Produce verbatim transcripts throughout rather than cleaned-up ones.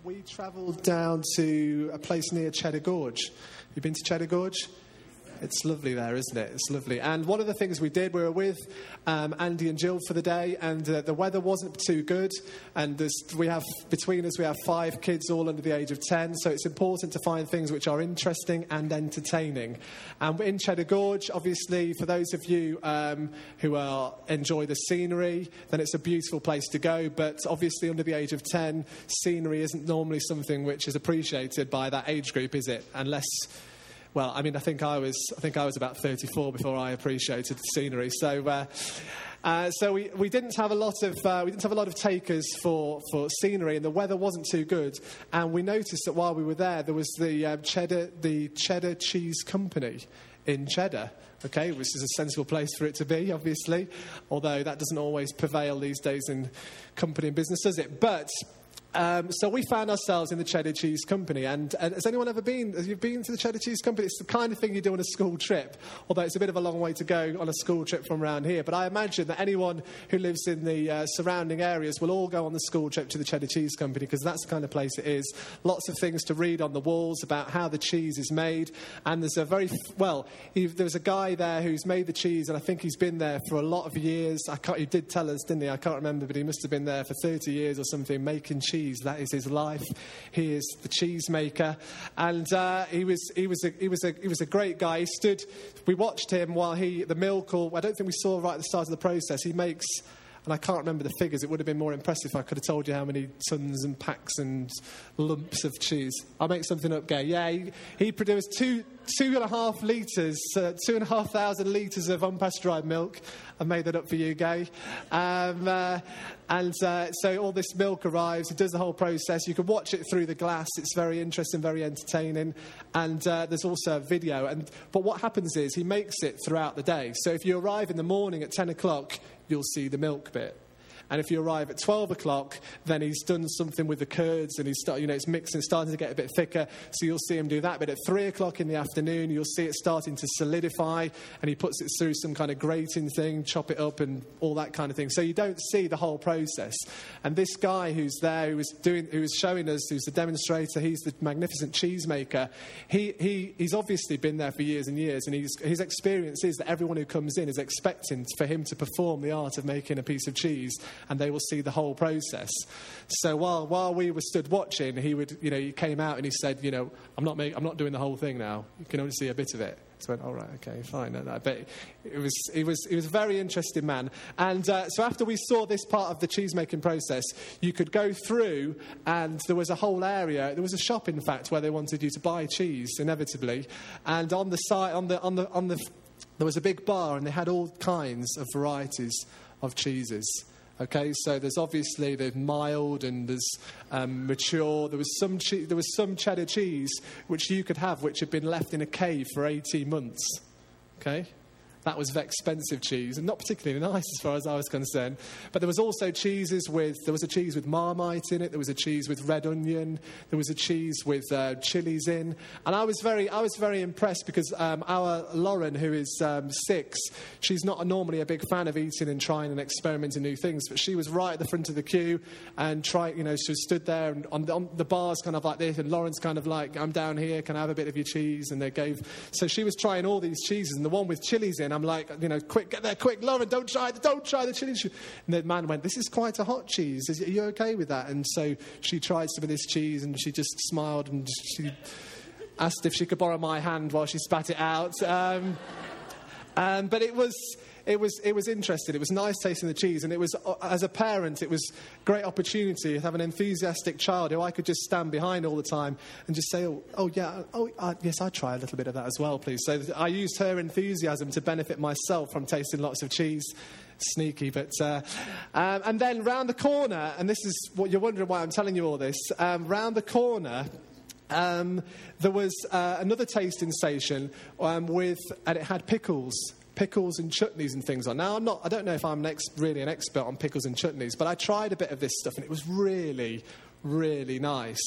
we travelled down to a place near Cheddar Gorge. You've been to Cheddar Gorge? It's lovely there, isn't it? It's lovely. And one of the things we did, we were with um, Andy and Jill for the day, and uh, the weather wasn't too good. And there's, we have, between us, we have five kids all under the age of ten, so it's important to find things which are interesting and entertaining. And in Cheddar Gorge, obviously, for those of you um, who are, enjoy the scenery, then it's a beautiful place to go. But obviously, under the age of ten, scenery isn't normally something which is appreciated by that age group, is it? Unless... Well, I mean, I think I was I think I was about thirty-four before I appreciated the scenery. So, uh, uh, so we, we didn't have a lot of uh, we didn't have a lot of takers for, for scenery, and the weather wasn't too good. And we noticed that while we were there, there was the uh, cheddar the Cheddar Cheese Company in Cheddar. Okay, which is a sensible place for it to be, obviously. Although that doesn't always prevail these days in company and business, does it? But Um, so we found ourselves in the Cheddar Cheese Company, and, and has anyone ever been, have you been to the Cheddar Cheese Company? It's the kind of thing you do on a school trip, although it's a bit of a long way to go on a school trip from around here. But I imagine that anyone who lives in the uh, surrounding areas will all go on the school trip to the Cheddar Cheese Company, because that's the kind of place it is. Lots of things to read on the walls about how the cheese is made, and there's a very, well, he, there's a guy there who's made the cheese, and I think he's been there for a lot of years. I can't, he did tell us, didn't he? I can't remember, but he must have been there for thirty years or something, making cheese. That is his life. He is the cheese maker, and uh, he was he was a, he was a he was a great guy. He stood. We watched him while he the milk. Or I don't think we saw right at the start of the process. He makes, and I can't remember the figures. It would have been more impressive if I could have told you how many tons and packs and lumps of cheese. I'll make something up, Gay. Yeah, he, he produced two two and a half litres, uh, two and a half thousand litres of unpasteurised milk. I made that up for you, Gay. Um, uh, and uh, so all this milk arrives. He does the whole process. You can watch it through the glass. It's very interesting, very entertaining. And uh, there's also a video. And but what happens is he makes it throughout the day. So if you arrive in the morning at ten o'clock, you'll see the milk bit. And if you arrive at twelve o'clock, then he's done something with the curds, and he's start, you know, it's mixing, starting to get a bit thicker. So you'll see him do that. But at three o'clock in the afternoon, you'll see it starting to solidify, and he puts it through some kind of grating thing, chop it up, and all that kind of thing. So you don't see the whole process. And this guy who's there, who was doing, who was showing us, who's the demonstrator, he's the magnificent cheese maker. He he he's obviously been there for years and years, and he's, his experience is that everyone who comes in is expecting for him to perform the art of making a piece of cheese, and they will see the whole process. So while while we were stood watching, he would, you know, he came out and he said, you know, I'm not make, I'm not doing the whole thing now. You can only see a bit of it. So I went, all right, okay, fine. No, no. But it was, he was, he was a very interesting man. And uh, so after we saw this part of the cheese making process, you could go through, and there was a whole area. There was a shop, in fact, where they wanted you to buy cheese, inevitably. And on the side, on the on the on the, there was a big bar, and they had all kinds of varieties of cheeses. Okay, so there's obviously there's mild and there's um, mature. There was some che- there was some cheddar cheese which you could have, which had been left in a cave for eighteen months. Okay. That was expensive cheese, and not particularly nice as far as I was concerned. But there was also cheeses with, there was a cheese with Marmite in it, there was a cheese with red onion, there was a cheese with uh, chilies in. And I was very, I was very impressed because um, our Lauren, who is um, six, she's not normally a big fan of eating and trying and experimenting new things, but she was right at the front of the queue and trying, you know, she stood there and on the, on the bar's kind of like this, and Lauren's kind of like, I'm down here, can I have a bit of your cheese? And they gave, so she was trying all these cheeses, and the one with chilies in, I'm like, you know, quick, get there, quick, Lauren, don't try, don't try the chili cheese. And the man went, this is quite a hot cheese. Is, are you okay with that? And so she tried some of this cheese, and she just smiled, and she asked if she could borrow my hand while she spat it out. Um, um, but it was... It was it was interesting. It was nice tasting the cheese, and it was, as a parent, it was a great opportunity to have an enthusiastic child who I could just stand behind all the time and just say, oh, oh yeah, oh uh, yes, I'd try a little bit of that as well, please. So I used her enthusiasm to benefit myself from tasting lots of cheese. Sneaky, but... Uh, um, and then round the corner, and this is what you're wondering why I'm telling you all this, um, round the corner... Um, there was uh, another tasting station um, with, and it had pickles. Pickles and chutneys and things on. Now, I'm not, I don't know if I'm an ex- really an expert on pickles and chutneys, but I tried a bit of this stuff, and it was really, really nice.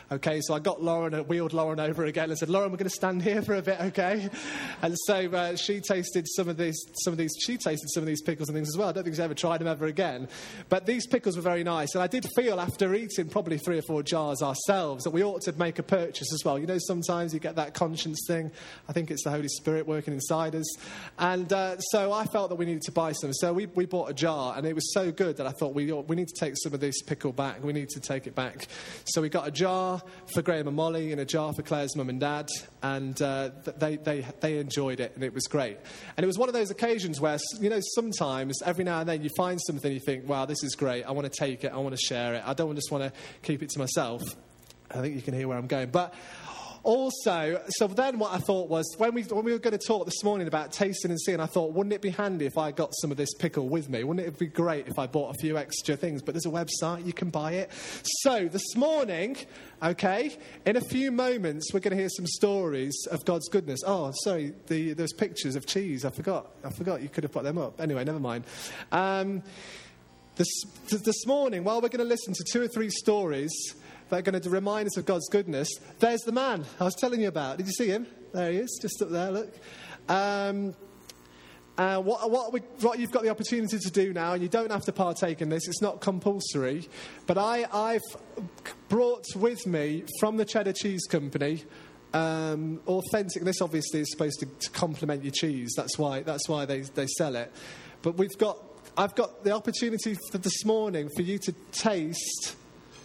Okay, so I got Lauren, uh, wheeled Lauren over again and said, Lauren, we're going to stand here for a bit, okay? And so uh, she tasted some of these, some of these, she tasted some of these pickles and things as well. I don't think she's ever tried them ever again. But these pickles were very nice. And I did feel after eating probably three or four jars ourselves that we ought to make a purchase as well. You know, sometimes you get that conscience thing. I think it's the Holy Spirit working inside us. And uh, so I felt that we needed to buy some. So we, we bought a jar, and it was so good that I thought we, we need to take some of this pickle back. We need to take it back. So we got a jar for Graham and Molly and a jar for Claire's mum and dad, and uh, they, they, they enjoyed it, and it was great. And it was one of those occasions where, you know, sometimes, every now and then, you find something, you think, wow, this is great, I want to take it, I want to share it, I don't just want to keep it to myself. I think you can hear where I'm going. But also, so then what I thought was, when we when we were going to talk this morning about tasting and seeing, I thought, wouldn't it be handy if I got some of this pickle with me? Wouldn't it be great if I bought a few extra things? But there's a website, you can buy it. So this morning, okay, in a few moments, we're going to hear some stories of God's goodness. Oh, sorry, the, there's pictures of cheese. I forgot. I forgot you could have put them up. Anyway, never mind. Um, this, this morning, while we're going to listen to two or three stories that are going to remind us of God's goodness, there's the man I was telling you about. Did you see him? There he is, just up there, look. Um, uh, what, what, we, what you've got the opportunity to do now, and you don't have to partake in this, it's not compulsory, but I, I've brought with me from the Cheddar Cheese Company um, authentic, this obviously is supposed to, to complement your cheese, that's why, that's why they, they sell it. But we've got, I've got the opportunity for this morning for you to taste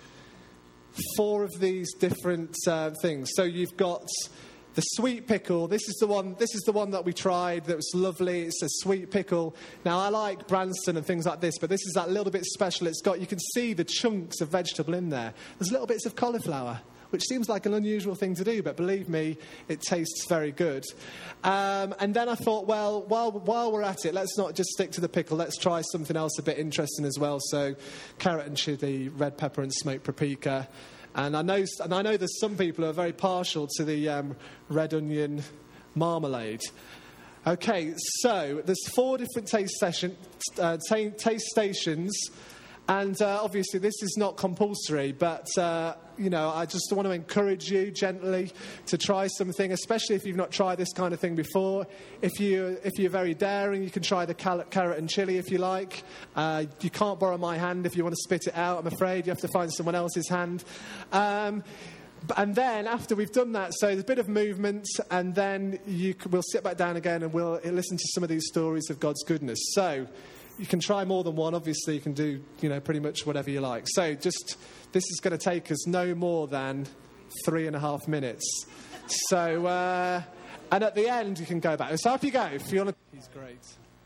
four of these different uh, things. So you've got the sweet pickle. This is the one. This is the one that we tried. That was lovely. It's a sweet pickle. Now I like Branston and things like this, but this is that little bit special. It's got. You can see the chunks of vegetable in there. There's little bits of cauliflower, which seems like an unusual thing to do, but believe me, it tastes very good. Um, and then I thought, well, while while we're at it, let's not just stick to the pickle. Let's try something else a bit interesting as well. So, carrot and chili, red pepper and smoked paprika. And I know, and I know there's some people who are very partial to the um, red onion marmalade. Okay, so there's four different taste session, uh, t- taste stations. And uh, obviously this is not compulsory, but, uh, you know, I just want to encourage you gently to try something, especially if you've not tried this kind of thing before. If, you, if you're very daring, you can try the cal- carrot and chili if you like. Uh, you can't borrow my hand if you want to spit it out, I'm afraid. You have to find someone else's hand. Um, and then, after we've done that, so there's a bit of movement, and then you c- we'll sit back down again and we'll listen to some of these stories of God's goodness. So you can try more than one. Obviously, you can do, you know, pretty much whatever you like. So just, this is going to take us no more than three and a half minutes. So, uh, and at the end, you can go back. So up you go, if you want to. He's great.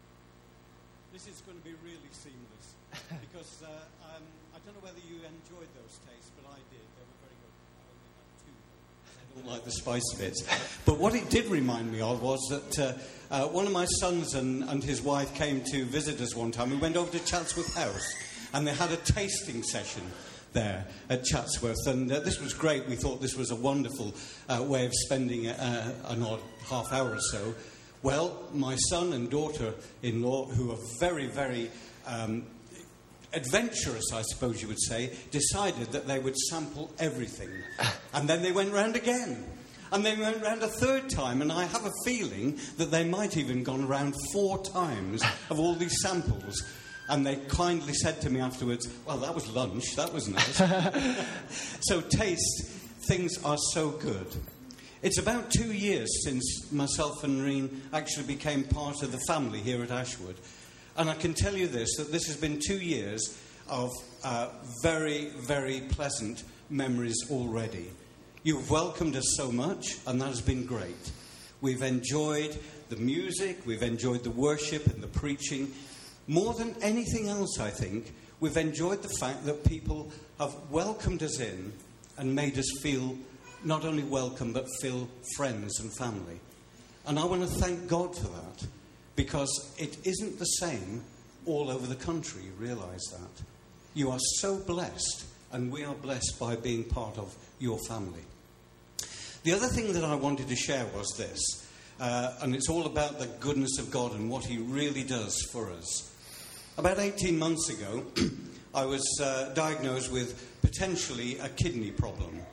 This is going to be really seamless, because uh, um, I don't know whether you enjoyed those tastes, but I did. They were very good. I only had two. I don't like the spice bits. But what it did remind me of was that uh, uh, one of my sons and, and his wife came to visit us one time. We went over to Chatsworth House, and they had a tasting session there at Chatsworth, and uh, this was great. We thought this was a wonderful uh, way of spending uh, an odd half hour or so. Well, my son and daughter-in-law, who are very, very um, adventurous, I suppose you would say, decided that they would sample everything. And then they went round again. And they went round a third time, and I have a feeling that they might even gone around four times of all these samples. And they kindly said to me afterwards, well, that was lunch, that was nice. So taste, things are so good. It's about two years since myself and Reen actually became part of the family here at Ashwood. And I can tell you this, that this has been two years of uh, very, very pleasant memories already. You've welcomed us so much, and that has been great. We've enjoyed the music, we've enjoyed the worship and the preaching. More than anything else, I think, we've enjoyed the fact that people have welcomed us in and made us feel not only welcome, but feel friends and family. And I want to thank God for that, because it isn't the same all over the country, you realise that. You are so blessed, and we are blessed by being part of your family. The other thing that I wanted to share was this, uh, and it's all about the goodness of God and what he really does for us. About eighteen months ago, I was uh, diagnosed with potentially a kidney problem.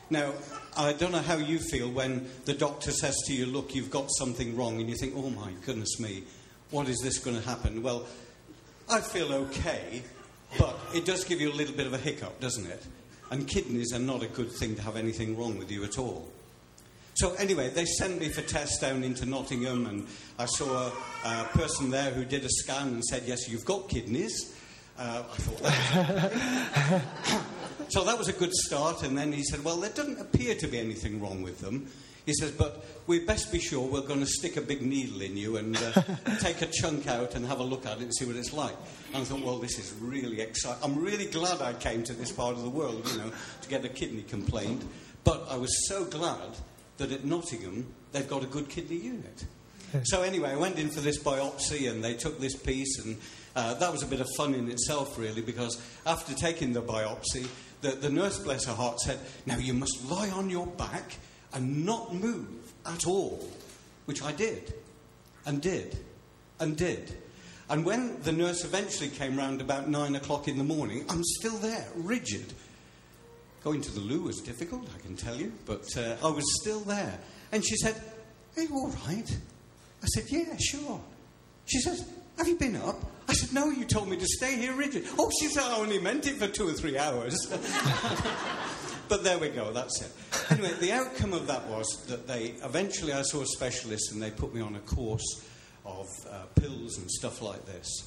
Now, I don't know how you feel when the doctor says to you, look, you've got something wrong, and you think, oh my goodness me, what is this going to happen? Well, I feel okay, but it does give you a little bit of a hiccup, doesn't it? And kidneys are not a good thing to have anything wrong with you at all. So anyway, they sent me for tests down into Nottingham, and I saw a, a person there who did a scan and said, yes, you've got kidneys. Uh, I thought that was So that was a good start, and then he said, well, there doesn't appear to be anything wrong with them. He says, but we'd best be sure we're going to stick a big needle in you and uh, take a chunk out and have a look at it and see what it's like. And I thought, well, this is really exciting. I'm really glad I came to this part of the world, you know, to get a kidney complaint. But I was so glad that at Nottingham, they've got a good kidney unit. So anyway, I went in for this biopsy, and they took this piece, and uh, that was a bit of fun in itself, really, because after taking the biopsy, the, the nurse, bless her heart, said, now you must lie on your back and not move at all, which I did, and did, and did. And when the nurse eventually came round about nine o'clock in the morning, I'm still there, rigid. Going to the loo was difficult, I can tell you, but uh, I was still there. And she said, are you all right? I said, yeah, sure. She says, have you been up? I said, no, you told me to stay here rigid. Oh, she said, I only meant it for two or three hours. But there we go, that's it. Anyway, the outcome of that was that they, eventually I saw a specialist, and they put me on a course of uh, pills and stuff like this.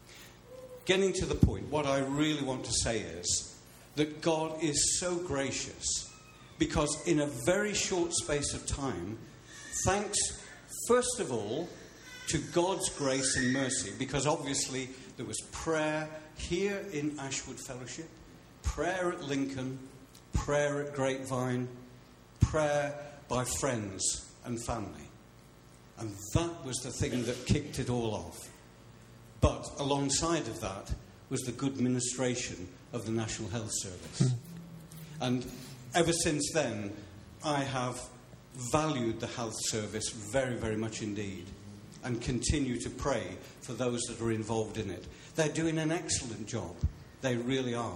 Getting to the point, what I really want to say is that God is so gracious, because in a very short space of time, thanks, first of all, to God's grace and mercy, because obviously there was prayer here in Ashwood Fellowship, prayer at Lincoln, prayer at Grapevine, prayer by friends and family. And that was the thing that kicked it all off. But alongside of that was the good ministration of the National Health Service. And ever since then, I have valued the health service very, very much indeed, and continue to pray for those that are involved in it. They're doing an excellent job. They really are.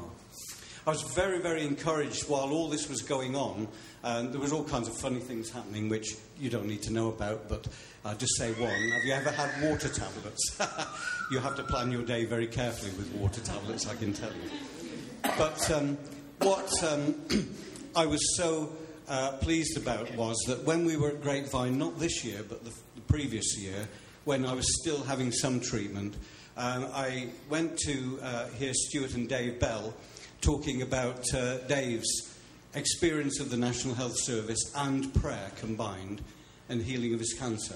I was very, very encouraged while all this was going on, and there was all kinds of funny things happening which you don't need to know about, but I'll just say one. Have you ever had water tablets? You have to plan your day very carefully with water tablets, I can tell you. But um, what um, I was so uh, pleased about was that when we were at Grapevine, not this year, but the, the previous year, when I was still having some treatment, um, I went to uh, hear Stuart and Dave Bell talking about uh, Dave's experience of the National Health Service and prayer combined and healing of his cancer.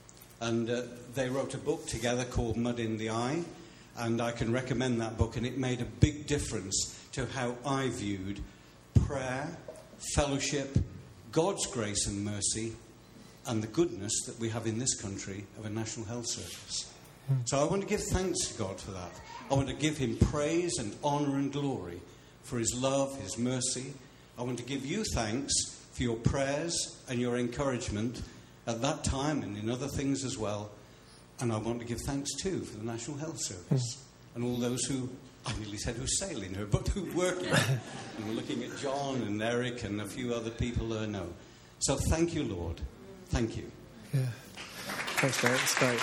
And uh, they wrote a book together called Mud in the Eye, and I can recommend that book, and it made a big difference to how I viewed prayer, fellowship, God's grace and mercy, and the goodness that we have in this country of a National Health Service. So I want to give thanks to God for that. I want to give him praise and honour and glory for his love, his mercy. I want to give you thanks for your prayers and your encouragement at that time and in other things as well. And I want to give thanks too for the National Health Service mm. and all those who, I nearly said who sail in her, but who work in her. And we're looking at John and Eric and a few other people I know. So thank you, Lord. Thank you. Yeah. Thanks, mate. It's great.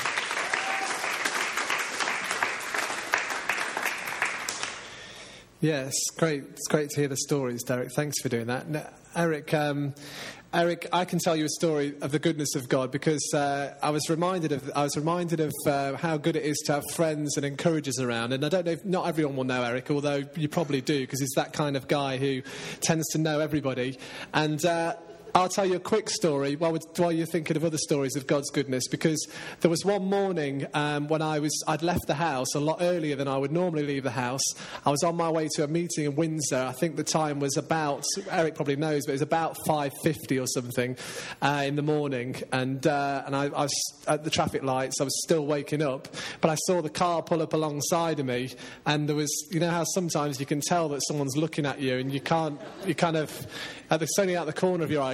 Yeah, it's great. It's great to hear the stories, Derek. Thanks for doing that. Now, Eric, um, Eric, I can tell you a story of the goodness of God because uh, I was reminded of I was reminded of uh, how good it is to have friends and encouragers around. And I don't know if not everyone will know Eric, although you probably do, because he's that kind of guy who tends to know everybody. And uh, I'll tell you a quick story while, while you're thinking of other stories of God's goodness, because there was one morning um, when I was, I'd left the house a lot earlier than I would normally leave the house. I was on my way to a meeting in Windsor. I think the time was about, Eric probably knows, but it was about five fifty or something uh, in the morning. And uh, and I, I was at the traffic lights. I was still waking up, but I saw the car pull up alongside of me. And there was, you know how sometimes you can tell that someone's looking at you and you can't, you kind of, it's only out the corner of your eye,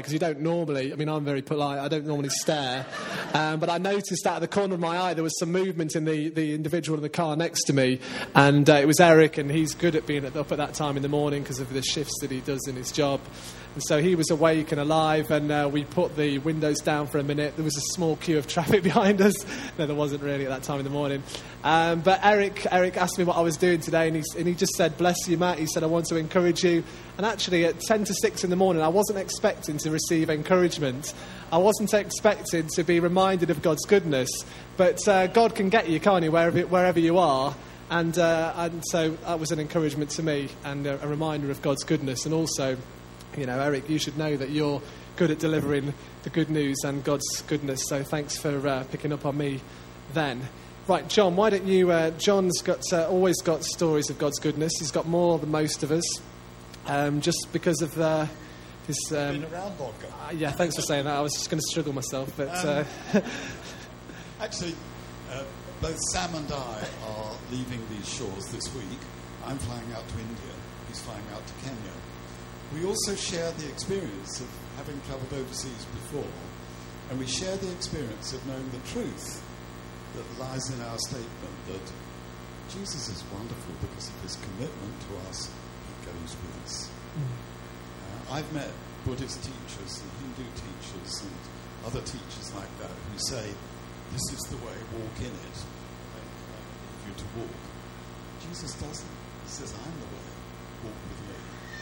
because you don't normally, I mean, I'm very polite, I don't normally stare, um, but I noticed out of the corner of my eye there was some movement in the, the individual in the car next to me, and uh, it was Eric, and he's good at being up at that time in the morning because of the shifts that he does in his job. And so he was awake and alive, and uh, we put the windows down for a minute. There was a small queue of traffic behind us. No, there wasn't really at that time in the morning. Um, but Eric Eric asked me what I was doing today, and he, and he just said, "Bless you, Matt." He said, "I want to encourage you." And actually, at ten to six in the morning, I wasn't expecting to receive encouragement. I wasn't expecting to be reminded of God's goodness. But uh, God can get you, can't he, wherever, wherever you are. And, uh, and so that was an encouragement to me and a, a reminder of God's goodness. And also, you know, Eric, you should know that you're good at delivering the good news and God's goodness. So thanks for uh, picking up on me then. Right, John, why don't you... Uh, John's got uh, always got stories of God's goodness. He's got more than most of us, um, just because of uh, his... Um, Been around longer. Uh, yeah, thanks for saying that. I was just going to struggle myself, but... Um, uh, actually, uh, both Sam and I are leaving these shores this week. I'm flying out to India. He's flying out to Kenya. We also share the experience of having travelled overseas before, and we share the experience of knowing the truth that lies in our statement that Jesus is wonderful because of his commitment to us. He goes with us. Mm. Uh, I've met Buddhist teachers and Hindu teachers and other teachers like that who say, this is the way, walk in it. I leave you to walk. Jesus doesn't. He says, I'm the way, walk with me.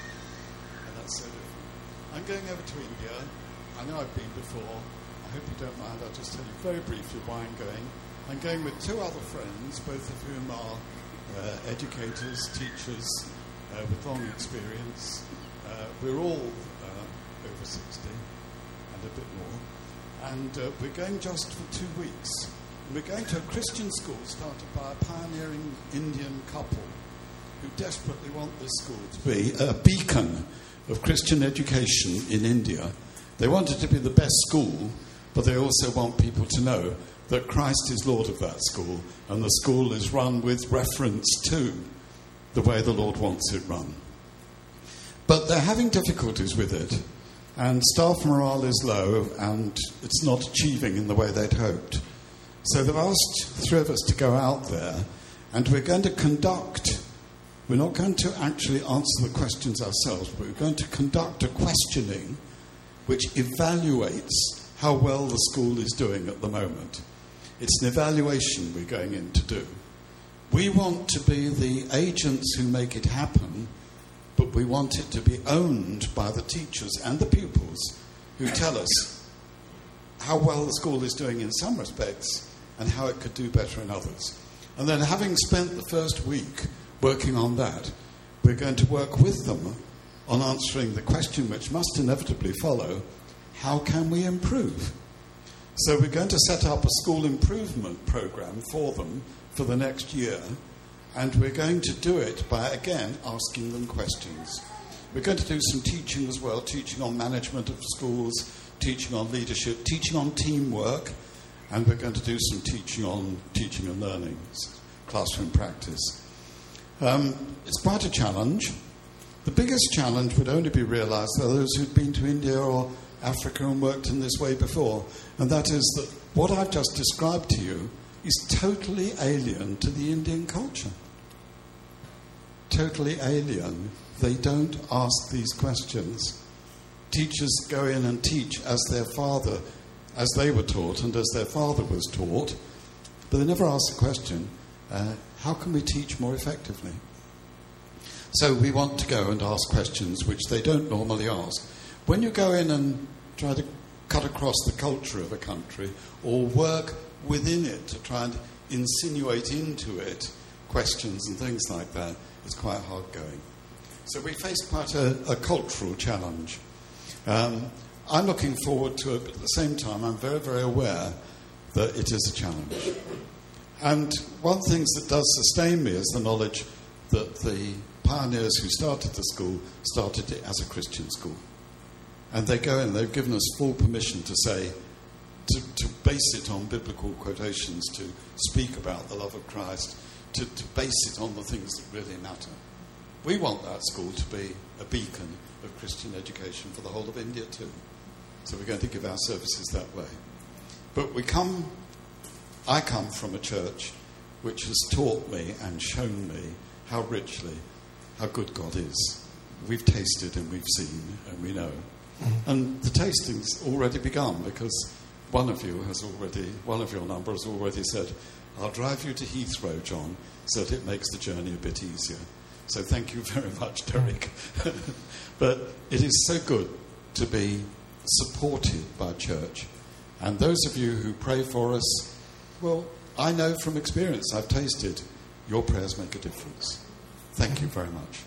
And that's so different. I'm going over to India. I know I've been before. I hope you don't mind. I'll just tell you very briefly why I'm going. I'm going with two other friends, both of whom are uh, educators, teachers uh, with long experience. Uh, we're all uh, over sixty and a bit more. And uh, we're going just for two weeks. And we're going to a Christian school started by a pioneering Indian couple who desperately want this school to be a beacon of Christian education in India. They want it to be the best school, but they also want people to know that Christ is Lord of that school, and the school is run with reference to the way the Lord wants it run. But they're having difficulties with it, and staff morale is low, and it's not achieving in the way they'd hoped. So they've asked three of us to go out there, and we're going to conduct, we're not going to actually answer the questions ourselves, but we're going to conduct a questioning which evaluates how well the school is doing at the moment. It's an evaluation we're going in to do. We want to be the agents who make it happen, but we want it to be owned by the teachers and the pupils who tell us how well the school is doing in some respects and how it could do better in others. And then, having spent the first week working on that, we're going to work with them on answering the question which must inevitably follow: how can we improve? So we're going to set up a school improvement program for them for the next year, and we're going to do it by, again, asking them questions. We're going to do some teaching as well, teaching on management of schools, teaching on leadership, teaching on teamwork, and we're going to do some teaching on teaching and learning, classroom practice. Um, it's quite a challenge. The biggest challenge would only be realised by those who'd been to India or Africa and worked in this way before, and that is that what I've just described to you is totally alien to the Indian culture. Totally alien. They don't ask these questions. Teachers go in and teach as their father, as they were taught and as their father was taught, but they never ask the question, uh, how can we teach more effectively? So we want to go and ask questions which they don't normally ask. When you go in and try to cut across the culture of a country or work within it to try and insinuate into it questions and things like that, it's quite hard going. So we face quite a, a cultural challenge. Um, I'm looking forward to it, but at the same time I'm very, very aware that it is a challenge. And one of the things that does sustain me is the knowledge that the pioneers who started the school started it as a Christian school. And they go in, they've given us full permission to say, to, to base it on biblical quotations, to speak about the love of Christ, to, to base it on the things that really matter. We want that school to be a beacon of Christian education for the whole of India too. So we're going to give our services that way. But we come, I come from a church which has taught me and shown me how richly, how good God is. We've tasted and we've seen and we know. Mm-hmm. And the tasting's already begun, because one of you has already, one of your number has already said, I'll drive you to Heathrow, John, so that it makes the journey a bit easier. So thank you very much, Derek. But it is so good to be supported by church. And those of you who pray for us, well, I know from experience, I've tasted, your prayers make a difference. Thank you very much.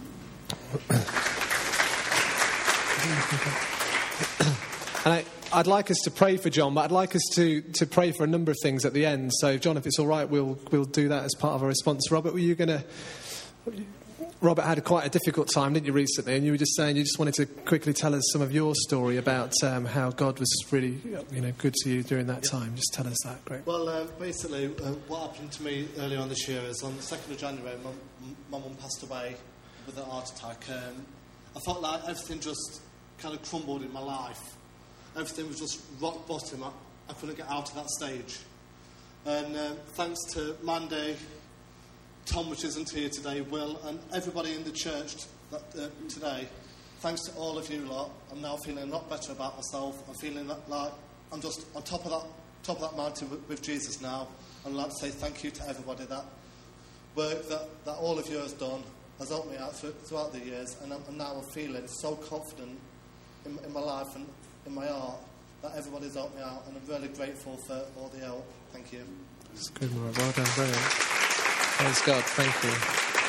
And I, I'd like us to pray for John, but I'd like us to, to pray for a number of things at the end. So, John, if it's all right, we'll we'll do that as part of our response. Robert, were you going to... Robert had quite a difficult time, didn't you, recently? And you were just saying you just wanted to quickly tell us some of your story about um, how God was really, you know, good to you during that time. Just tell us that, great. Well, uh, basically, uh, what happened to me earlier on this year is on the second of January, my, my mum passed away with a heart attack. Um, I felt like everything just kind of crumbled in my life. Everything was just rock bottom. I, I couldn't get out of that stage. And uh, thanks to Mandy, Tom, which isn't here today, Will, and everybody in the church that, uh, today, thanks to all of you lot, I'm now feeling a lot better about myself. I'm feeling that, like I'm just on top of that top of that mountain with, with Jesus now. I'd like to say thank you to everybody. That work that, that all of you has done has helped me out through, throughout the years, and, I'm, and now I'm feeling so confident in, in my life and in my art that everybody's helped me out, and I'm really grateful for all the help. Thank you. That's good, Mark. Well done, brilliant. Praise God, thank you.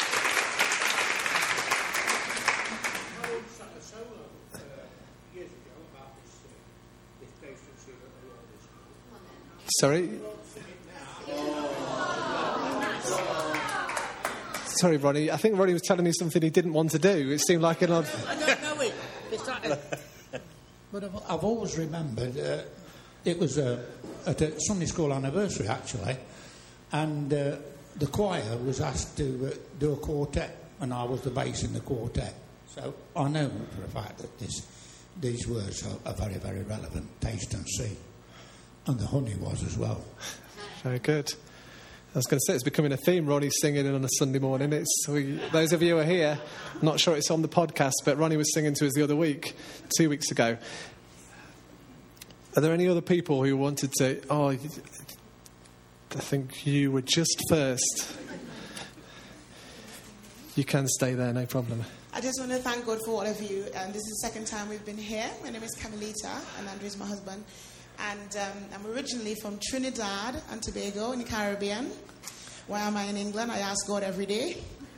Sorry? Sorry, Ronnie. I think Ronnie was telling me something he didn't want to do. It seemed like an odd... I don't know it. It's like... But I've, I've always remembered... Uh, it was uh, at a Sunday school anniversary, actually, and... Uh, the choir was asked to uh, do a quartet, and I was the bass in the quartet. So I know for a fact that this, these words are, are very, very relevant. Taste and see. And the honey was as well. Very good. I was going to say, it's becoming a theme, Ronnie singing on a Sunday morning. It's we, those of you who are here, I'm not sure it's on the podcast, but Ronnie was singing to us the other week, two weeks ago. Are there any other people who wanted to... Oh, I think you were just first. You can stay there, no problem. I just want to thank God for all of you. Um, this is the second time we've been here. My name is Carmelita, and Andrew is my husband. And um, I'm originally from Trinidad and Tobago in the Caribbean. Why am I in England? I ask God every day.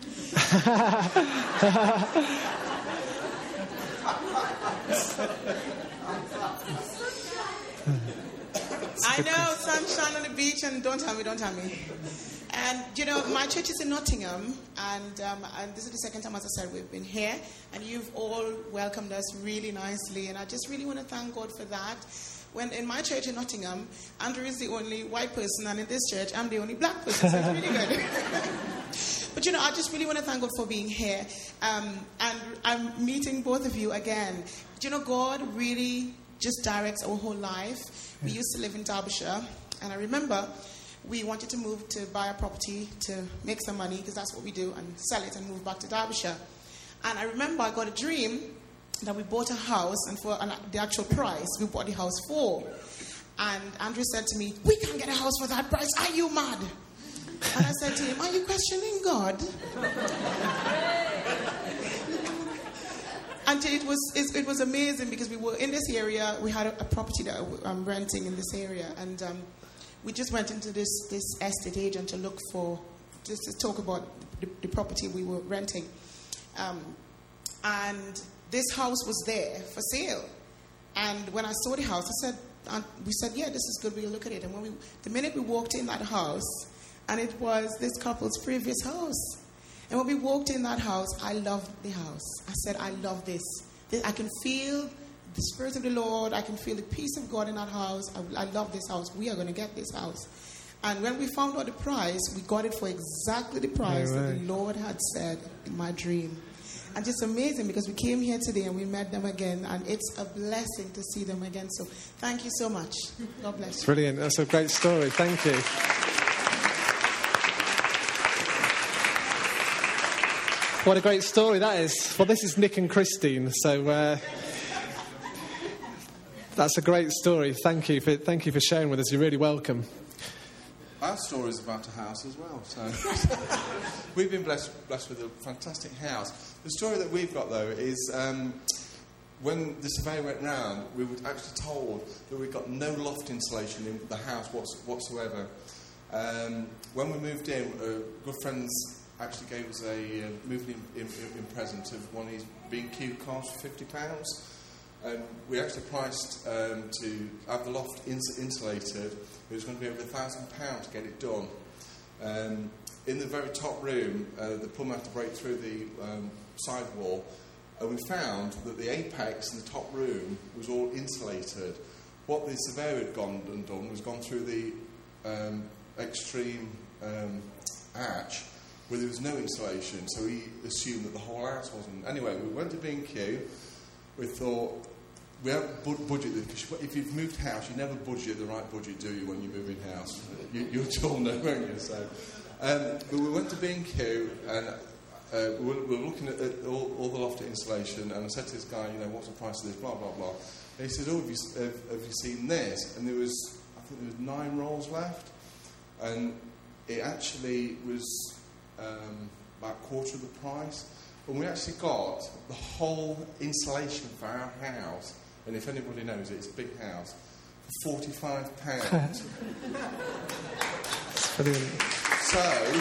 I know, sunshine on the beach, and don't tell me, don't tell me. And, you know, my church is in Nottingham, and, um, and this is the second time, as I said, we've been here, and you've all welcomed us really nicely, and I just really want to thank God for that. When in my church in Nottingham, Andrew is the only white person, and in this church, I'm the only black person, so it's really good. But, you know, I just really want to thank God for being here, um, and I'm meeting both of you again. Do you know, God really just directs our whole life. We used to live in Derbyshire, and I remember we wanted to move to buy a property to make some money, because that's what we do, and sell it and move back to Derbyshire. And I remember I got a dream that we bought a house, and for the actual price we bought the house for. And Andrew said to me, "We can't get a house for that price. Are you mad?" And I said to him, "Are you questioning God?" And it was it was amazing, because we were in this area. We had a, a property that I'm renting in this area, and um, we just went into this this estate agent to look for just to talk about the, the property we were renting, um, and this house was there for sale. And when I saw the house, I said, and we said, "Yeah, this is good. We'll look at it." And when we, the minute we walked in that house, and it was this couple's previous house. And when we walked in that house, I loved the house. I said, "I love this. I can feel the Spirit of the Lord. I can feel the peace of God in that house. I, I love this house. We are going to get this house." And when we found out the price, we got it for exactly the price no that the Lord had said in my dream. and just amazing because we came here today and we met them again, and it's a blessing to see them again. So thank you so much. God bless you. Brilliant. That's a great story. Thank you. What a great story that is. Well, this is Nick and Christine, so uh, that's a great story. Thank you for thank you for sharing with us. You're really welcome. Our story is about a house as well, so we've been blessed blessed with a fantastic house. The story that we've got, though, is um, when the survey went round, we were actually told that we got no loft insulation in the house whatsoever. Um, when we moved in, uh, good friends actually gave us a uh, moving in, in, in present of one of these B and Q cars for fifty pounds. Um, we actually priced um, to have the loft ins- insulated. It was going to be over a thousand pounds to get it done. Um, in the very top room, uh, the plumber had to break through the um, side wall, and we found that the apex in the top room was all insulated. What the surveyor had gone and done was gone through the um, extreme um, arch where there was no insulation, so he assumed that the whole house wasn't. Anyway, we went to B and Q. We thought, we haven't bu- budgeted, because if you've moved house, you never budget the right budget, do you, when you move in house? You, you all know, won't you? So, um, but we went to B and Q, and uh, we, were, we were looking at, at all, all the loft insulation, and I said to this guy, you know, what's the price of this, blah, blah, blah. And he said, oh, have you, have, have you seen this? And there was, I think there was nine rolls left, and it actually was um, about a quarter of the price. And we actually got the whole insulation for our house, and if anybody knows it, it's a big house, for forty-five pounds. That's brilliant. So,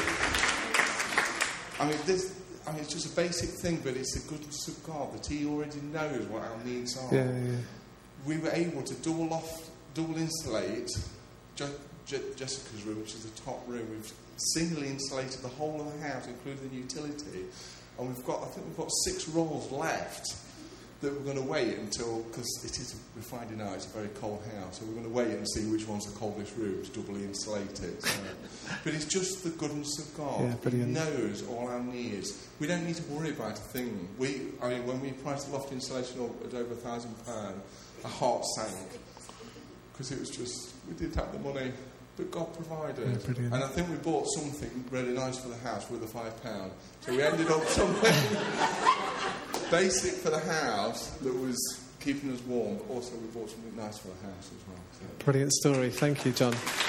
I mean, this, I mean, it's just a basic thing, but it's the goodness of God that He already knows what our needs are. Yeah, yeah. We were able to dual off, dual insulate Je- Je- Jessica's room, which is the top room. We've singly insulated the whole of the house, including the utility. And we've got, I think we've got six rolls left that we're going to wait until, because it is, we're finding out it's a very cold house, so we're going to wait and see which one's the coldest room to doubly insulate it. So. But it's just the goodness of God. Yeah, brilliant. He knows all our needs. We don't need to worry about a thing. We, I mean, when we priced the loft insulation at over a thousand pounds, our heart sank, because it was just, we didn't have the money. But God provided. Yeah, and I think we bought something really nice for the house with a five pound. So we ended up something basic for the house that was keeping us warm, but also we bought something nice for the house as well. So. Brilliant story. Thank you, John.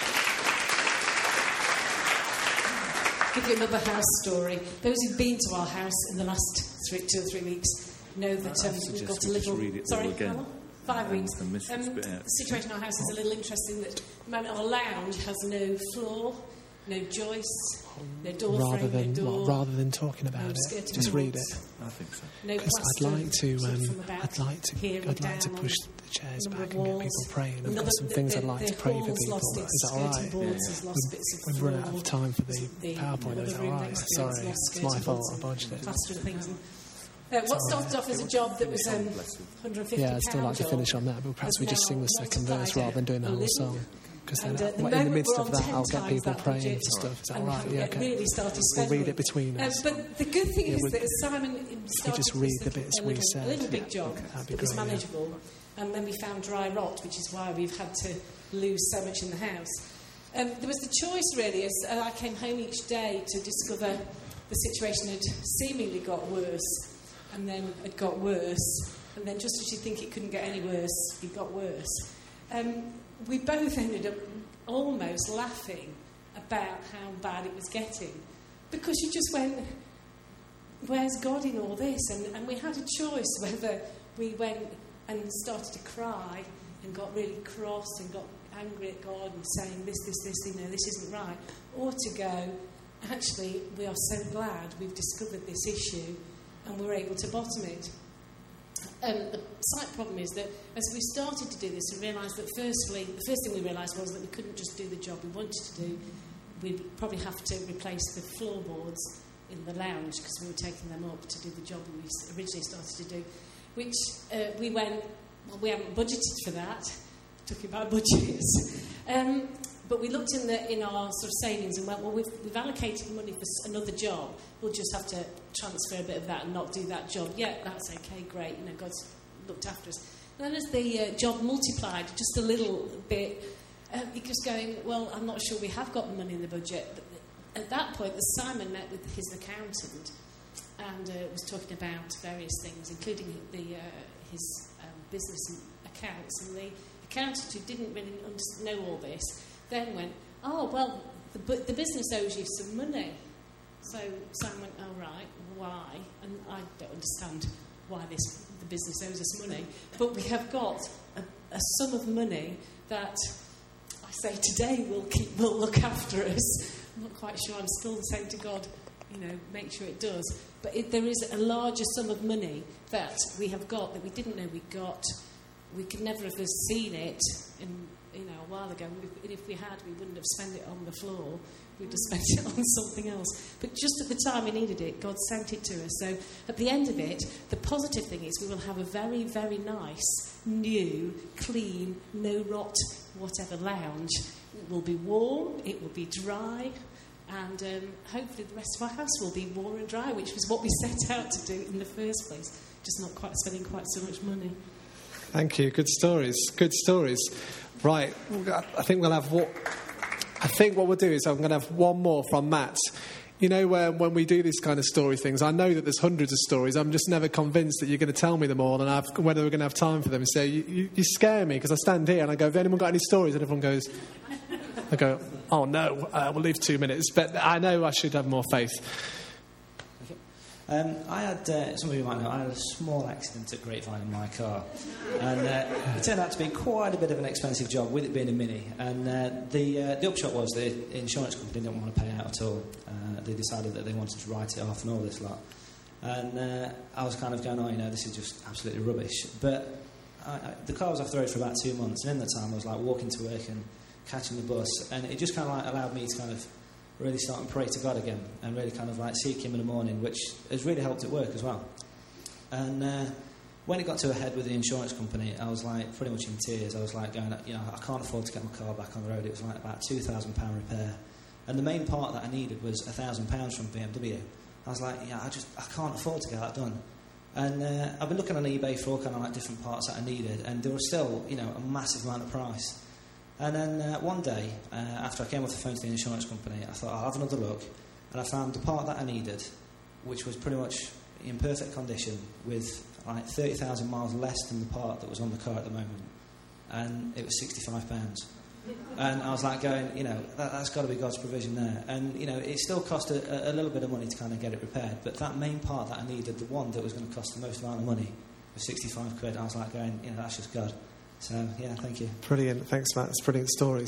Give you another house story. Those who've been to our house in the last three, two or three weeks know that um, we've got a little... Read it sorry, again. Alan? Five weeks. Um, the um, the situation in our house is a little interesting. That at the moment our lounge has no floor, no joists, no door rather frame, than no door. well, rather than talking about no it, just read it. I think so. No Because I'd like to, sort of um, from about I'd like to, here I'd like to down push on the chairs number back of and get walls. people praying. I've Another- got some the- things the- I'd like the to pray for hall's people. lost its Is that all skirting right? boards, has lost bits of We've run out floor. of time for the The- PowerPoint. Is that the all room right? next to us Sorry, lost it's my skirting fault. boards I and bodged it. plaster and things. And, uh, what started off as a job that was um, one hundred fifty pounds. Yeah, I'd still like to finish on that, but perhaps we just sing the second verse rather than doing the whole song. Because then, And, uh, the well, in the moment midst we're of on that, ten I'll get times people that praying budget for stuff. Is that and all right? have Yeah, get okay. really started We'll spending. read it between Um, us. but the good thing Yeah, is we'll- that Simon started just with read this the bits a we little, said. a little big Yeah, job okay, that'd be that was great, yeah. manageable, and then we found dry rot, which is why we've had to lose so much in the house. Um, there was the choice really, as uh, I came home each day to discover the situation had seemingly got worse, and then it got worse, and then just as you think it couldn't get any worse, it got worse. Um, we both ended up almost laughing about how bad it was getting, because you just went, where's God in all this? And, and we had a choice whether we went and started to cry and got really cross and got angry at God and saying this, this, this, you know, this isn't right, or to go, actually, we are so glad we've discovered this issue and we're able to bottom it. Um, the slight problem is that as we started to do this, we realised that firstly, the first thing we realised was that we couldn't just do the job we wanted to do. We'd probably have to replace the floorboards in the lounge because we were taking them up to do the job we originally started to do, which uh, we went, well, we haven't budgeted for that, talking about budgets. Um, but we looked in, the, in our sort of savings and went, well, we've, we've allocated money for s- another job. We'll just have to transfer a bit of that and not do that job. Yeah, that's okay, great. You know, God's looked after us. Then as the uh, job multiplied just a little bit, uh, it was going, well, I'm not sure we have got the money in the budget. But at that point, the Simon met with his accountant and uh, was talking about various things, including the uh, his um, business and accounts. And the accountant, who didn't really under- know all this, then went, oh, well, the, bu- the business owes you some money. So Simon went, oh, right, why? And I don't understand why this the business owes us money. But we have got a, a sum of money that I say today will keep will look after us. I'm not quite sure. I'm still saying to God, you know, make sure it does. But it, there is a larger sum of money that we have got that we didn't know we got. We could never have seen it in, you know, a while ago. And if we had, we wouldn't have spent it on the floor. We'd have spent it on something else. But just at the time we needed it, God sent it to us. So at the end of it, the positive thing is we will have a very, very nice, new, clean, no rot, whatever lounge. It will be warm, it will be dry, and um, hopefully the rest of our house will be warm and dry, which was what we set out to do in the first place. Just not quite spending quite so much money. Thank you. Good stories. Good stories. Right. I think we'll have what. I think what we'll do is I'm going to have one more from Matt. You know, uh, when we do these kind of story things, I know that there's hundreds of stories. I'm just never convinced that you're going to tell me them all and I've, whether we're going to have time for them. So you, you, you scare me because I stand here and I go, have anyone got any stories? And everyone goes, I go, oh no, uh, we'll leave two minutes. But I know I should have more faith. Um, I had, uh, some of you might know, I had a small accident at Grapevine in my car. And uh, it turned out to be quite a bit of an expensive job, with it being a Mini. And uh, the, uh, the upshot was the insurance company didn't want to pay out at all. Uh, they decided that they wanted to write it off and all this lot. And uh, I was kind of going, oh, you know, this is just absolutely rubbish. But I, I, the car was off the road for about two months. And in that time, I was like walking to work and catching the bus. And it just kind of like allowed me to kind of really start and pray to God again and really kind of like seek him in the morning, which has really helped at work as well. And uh, when it got to a head with the insurance company, I was like pretty much in tears. I was like going, you know, I can't afford to get my car back on the road. It was like about two thousand pounds repair. And the main part that I needed was one thousand pounds from B M W. I was like, yeah, I just, I can't afford to get that done. And uh, I've been looking on eBay for all kind of like different parts that I needed, and there was still, you know, a massive amount of price. And then uh, one day, uh, after I came off the phone to the insurance company, I thought, I'll have another look. And I found the part that I needed, which was pretty much in perfect condition, with like thirty thousand miles less than the part that was on the car at the moment. And it was sixty-five pounds. And I was like going, you know, that, that's got to be God's provision there. And, you know, it still cost a, a little bit of money to kind of get it repaired. But that main part that I needed, the one that was going to cost the most amount of money, was sixty-five quid. I was like going, you know, that's just God. So, yeah, thank you. Brilliant. Thanks, Matt. It's brilliant stories.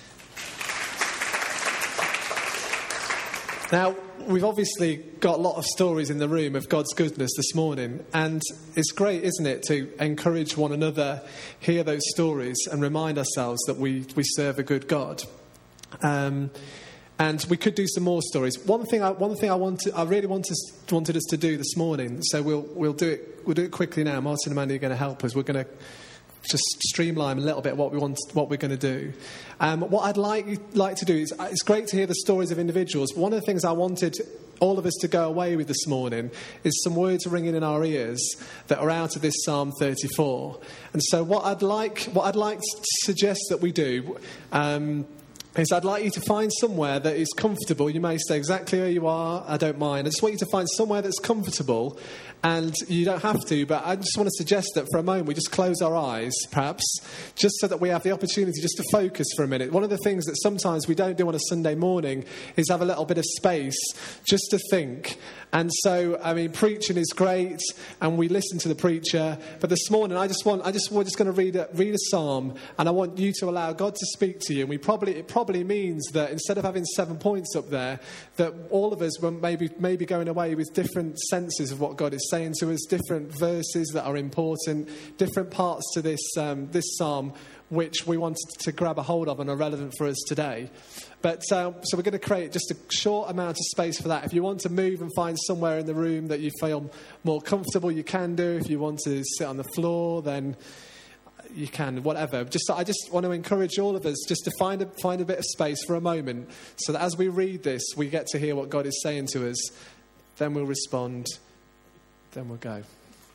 Now, we've obviously got a lot of stories in the room of God's goodness this morning, and it's great, isn't it, to encourage one another, hear those stories, and remind ourselves that we, we serve a good God. Um, and we could do some more stories. One thing I, one thing I wanted, I really wanted, wanted us to do this morning, so we'll we'll do it we'll do it quickly now. Martin and Mandy are going to help us. We're going to just streamline a little bit what we want, what we're going to do. Um, what I'd like like to do is, it's great to hear the stories of individuals. But one of the things I wanted all of us to go away with this morning is some words ringing in our ears that are out of this Psalm thirty-four. And so, what I'd like, what I'd like to suggest that we do. Um, is I'd like you to find somewhere that is comfortable. You may stay exactly where you are. I don't mind. I just want you to find somewhere that's comfortable, and you don't have to, but I just want to suggest that for a moment we just close our eyes, perhaps, just so that we have the opportunity just to focus for a minute. One of the things that sometimes we don't do on a Sunday morning is have a little bit of space just to think. And so, I mean, preaching is great, and we listen to the preacher. But this morning, I just want, I just, we're just going to read a, read a psalm, and I want you to allow God to speak to you. And we probably, it probably means that instead of having seven points up there, that all of us will maybe, maybe going away with different senses of what God is saying to us, different verses that are important, different parts to this um, this psalm, which we want to grab a hold of and are relevant for us today. But uh, so we're going to create just a short amount of space for that. If you want to move and find somewhere in the room that you feel more comfortable, you can do. If you want to sit on the floor, then you can, whatever. Just, I just want to encourage all of us just to find a, find a bit of space for a moment so that as we read this, we get to hear what God is saying to us. Then we'll respond. Then we'll go.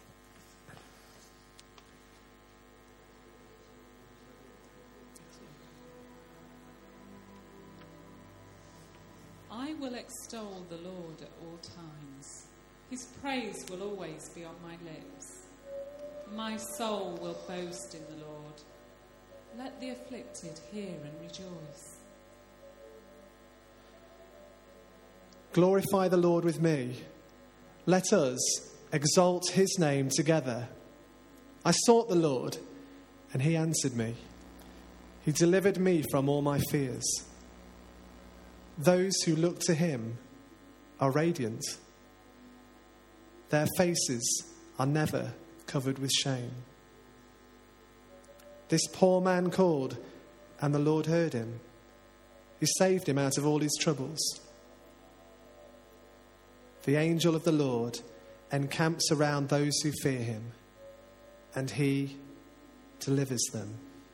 I will extol the Lord at all times. His praise will always be on my lips. My soul will boast in the Lord. Let the afflicted hear and rejoice. Glorify the Lord with me. Let us exalt his name together. I sought the Lord, and he answered me. He delivered me from all my fears. Those who look to him are radiant. Their faces are never covered with shame. This poor man called, and the Lord heard him. He saved him out of all his troubles. The angel of the Lord encamps around those who fear him, and he delivers them.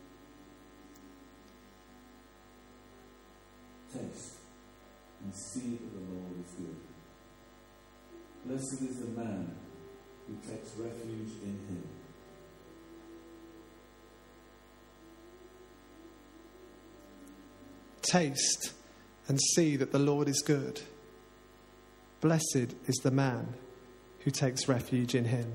Taste and see that the Lord is good. Blessed is the man who takes refuge in him. Taste and see that the Lord is good. Blessed is the man who takes refuge in him.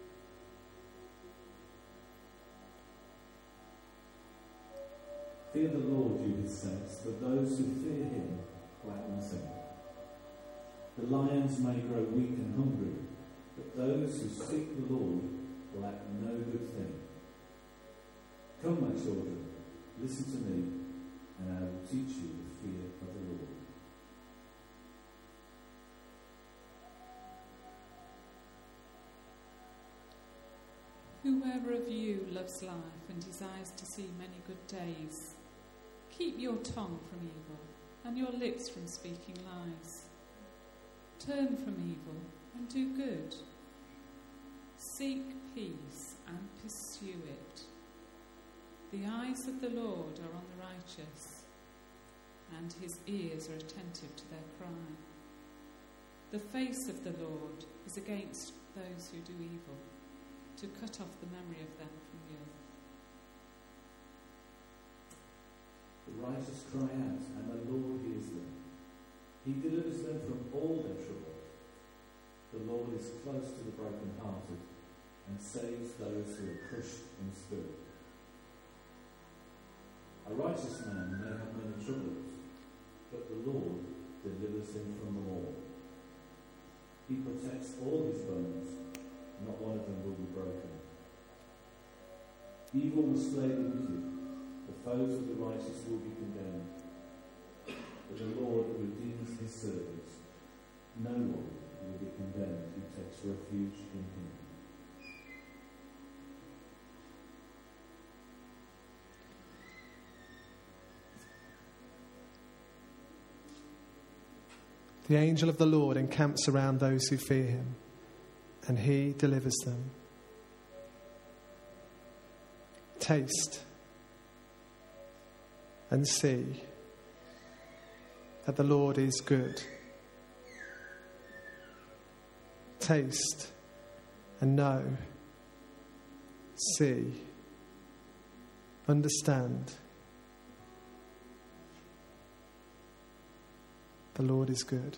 Fear the Lord, you his saints, but those who fear him lack nothing. The lions may grow weak and hungry, but those who seek the Lord lack no good thing. Come, my children, listen to me, and I will teach you the fear of the Lord. Whoever of you loves life and desires to see many good days, keep your tongue from evil and your lips from speaking lies. Turn from evil and do good. Seek peace and pursue it. The eyes of the Lord are on the righteous, and his ears are attentive to their cry. The face of the Lord is against those who do evil, to cut off the memory of them from the earth. The righteous cry out, and the Lord hears them. He delivers them from all their troubles. The Lord is close to the brokenhearted and saves those who are crushed in spirit. A righteous man may have many troubles, but the Lord delivers him from them all. He protects all his bones, not one of them will be broken. Evil will slay the wicked, the foes of the righteous will be condemned. But the Lord redeems his servants. No one will be condemned who takes refuge in him. The angel of the Lord encamps around those who fear him, and he delivers them. Taste and see that the Lord is good. Taste and know, see, understand. The Lord is good.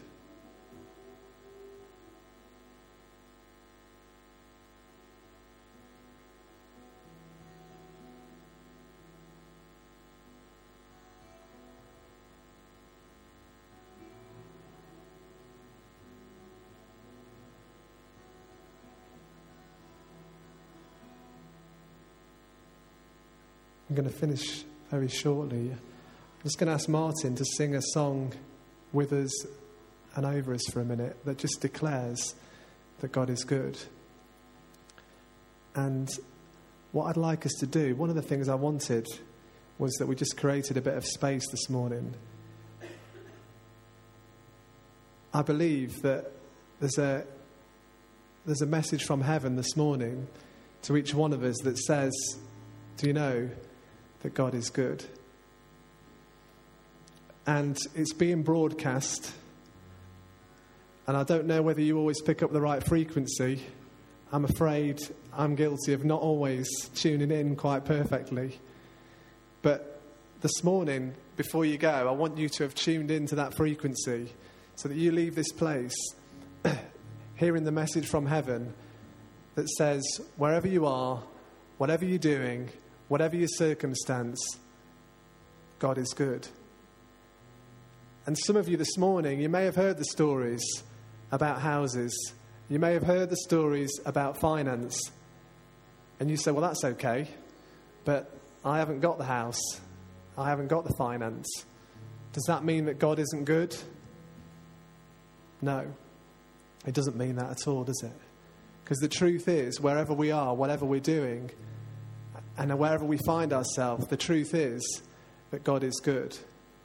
I'm going to finish very shortly. I'm just going to ask Martin to sing a song with us and over us for a minute that just declares that God is good. And what I'd like us to do, one of the things I wanted was that we just created a bit of space this morning. I believe that there's a there's a message from heaven this morning to each one of us that says Do you know that God is good? And it's being broadcast. And I don't know whether you always pick up the right frequency. I'm afraid I'm guilty of not always tuning in quite perfectly. But this morning, before you go, I want you to have tuned into that frequency so that you leave this place hearing the message from heaven that says, wherever you are, whatever you're doing, whatever your circumstance, God is good. And some of you this morning, you may have heard the stories about houses. You may have heard the stories about finance. And you say, well, that's okay, but I haven't got the house. I haven't got the finance. Does that mean that God isn't good? No. It doesn't mean that at all, does it? Because the truth is, wherever we are, whatever we're doing, and wherever we find ourselves, the truth is that God is good.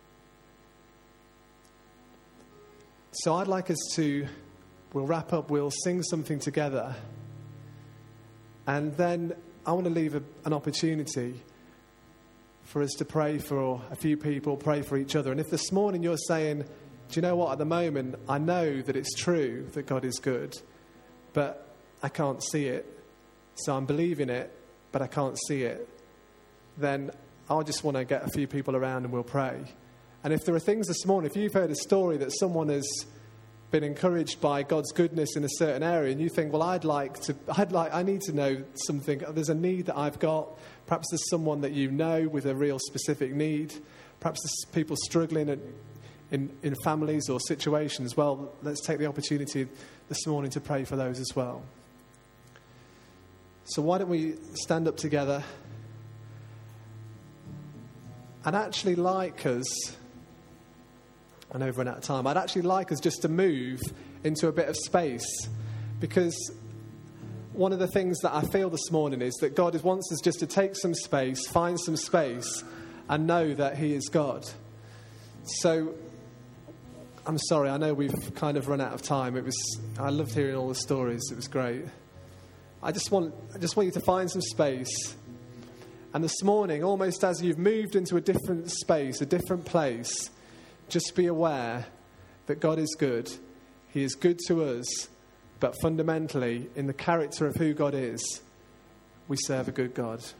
So I'd like us to, we'll wrap up, we'll sing something together. And then I want to leave a, an opportunity for us to pray for a few people, pray for each other. And if this morning you're saying, do you know what, at the moment, I know that it's true that God is good, but I can't see it. So I'm believing it, but I can't see it. Then I just want to get a few people around and we'll pray. And if there are things this morning, if you've heard a story that someone has been encouraged by God's goodness in a certain area, and you think, well, I'd like to, I'd like, I need to know something. There's a need that I've got. Perhaps there's someone that you know with a real specific need. Perhaps there's people struggling in, in, in families or situations. Well, let's take the opportunity this morning to pray for those as well. So why don't we stand up together? I'd actually like us, I know we've run out of time, I'd actually like us just to move into a bit of space, because one of the things that I feel this morning is that God wants us just to take some space, find some space, and know that He is God. So, I'm sorry, I know we've kind of run out of time. It was, I loved hearing all the stories, it was great. I just want, I just want you to find some space. And this morning, almost as you've moved into a different space, a different place, just be aware that God is good. He is good to us, but fundamentally, in the character of who God is, we serve a good God.